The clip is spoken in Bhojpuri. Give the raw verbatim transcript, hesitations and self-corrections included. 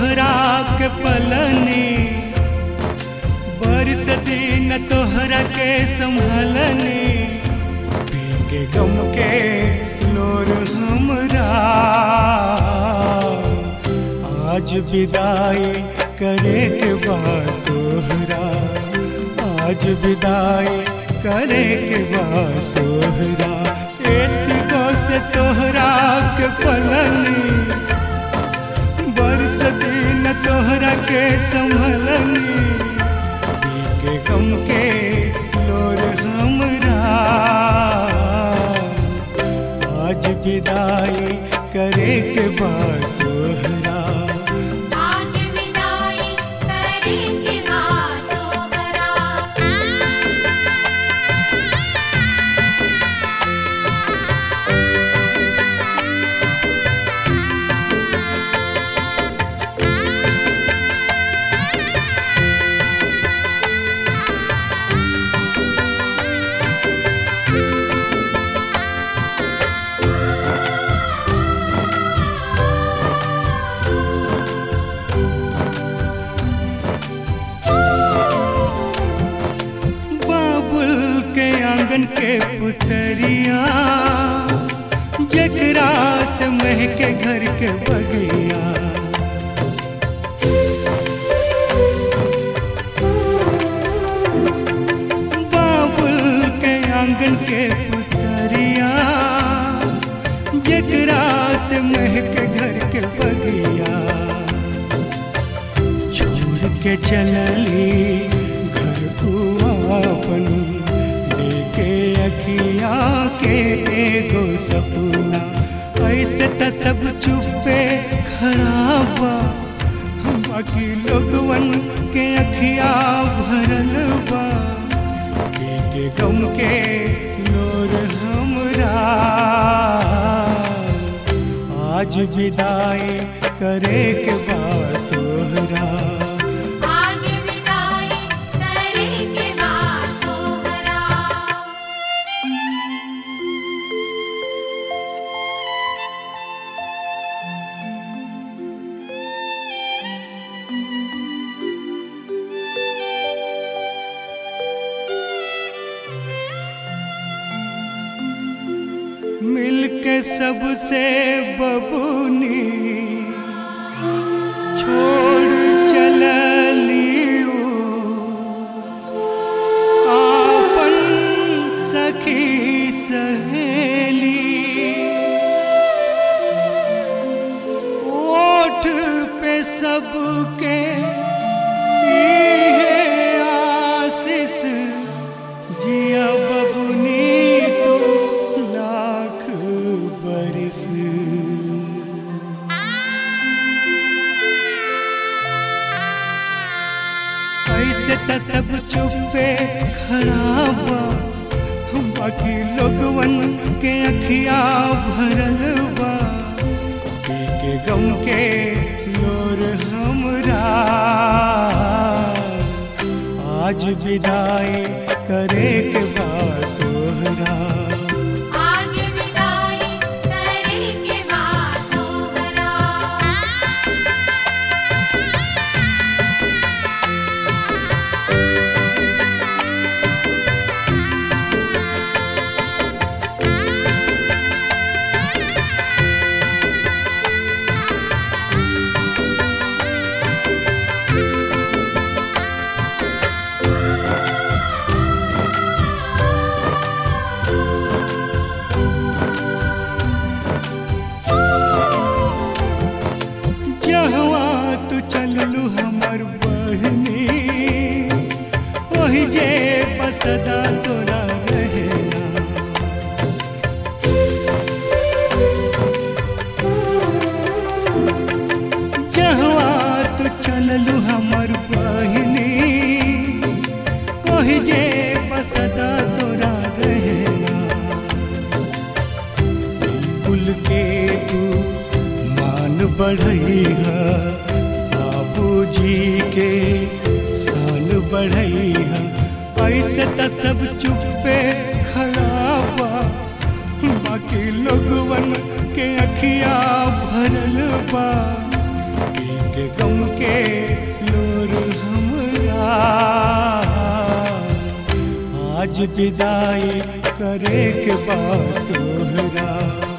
तोहरा के पलनी, बरस दिन तोहरा के संभलनी, पी के गम के लोर हमरा आज विदाई करे के बाद तोहरा, आज विदाई करे के बाद तोहरा। एतिको से तोहरा के पलनी, बरस दिन तोहरा के संभलनी, पी के गम के लोर हमरा आज विदाई करे के बाद तोहरा। आज विदाई करे के बाद तोहरा। आंगन के पुतरिया जकरा से महके घर के बगिया, बाबुल के आंगन के पुतरिया जकरा से महके घर के बगिया, छोड़ के चलली घर कुआपन के अखिया के एगो सपना। ऐसे त सब चुपे खड़ा बा, बाकी लोगवन के अखिया भरल बा, पी के गम के लोर हमरा आज विदाई करे के बाद तोहरा। मिलके सबसे बबूनी छोड़ चललियो, आपन सखी सहेली, ओठ पे सबके इहे आशीष, जिया बबूनी ऐसे त सब चुपे खड़ा बा, बाकी लोगवन के अखिया भरल बा, पी के गम के लोर हमरा आज विदाई करे के बाद तोहरा। सदा तोरा रहेला, जहवा तू चललू हमर बहिनी, ओहि जे सदा तोरा रहेला। कुल के तू मान बढ़ैहा, बाबूजी के शान बढ़ैहा। ऐसे त सब चुपे खड़ा बा, बाकी लोगवन के अखिया भरल बा, के गम के लोर हमरा आज विदाई करे के बाद तोहरा।